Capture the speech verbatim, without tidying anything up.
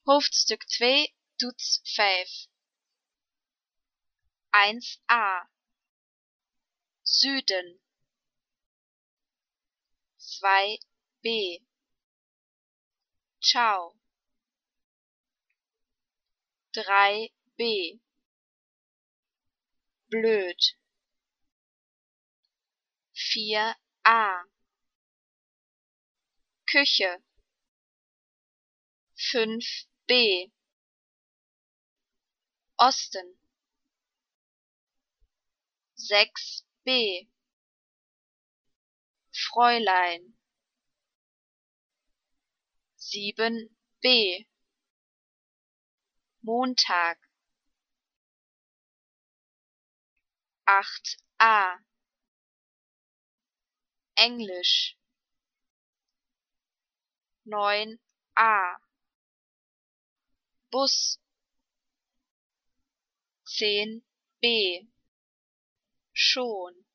Hoofdstuk twee, toets vijf. eins a. Süden. zwei b. Ciao. drei b. Blöd. vier a. Küche. fünf b. Osten. sechs b. Fräulein. sieben b. Montag. acht a. Englisch. neun a. Bus. zehn b. Schon.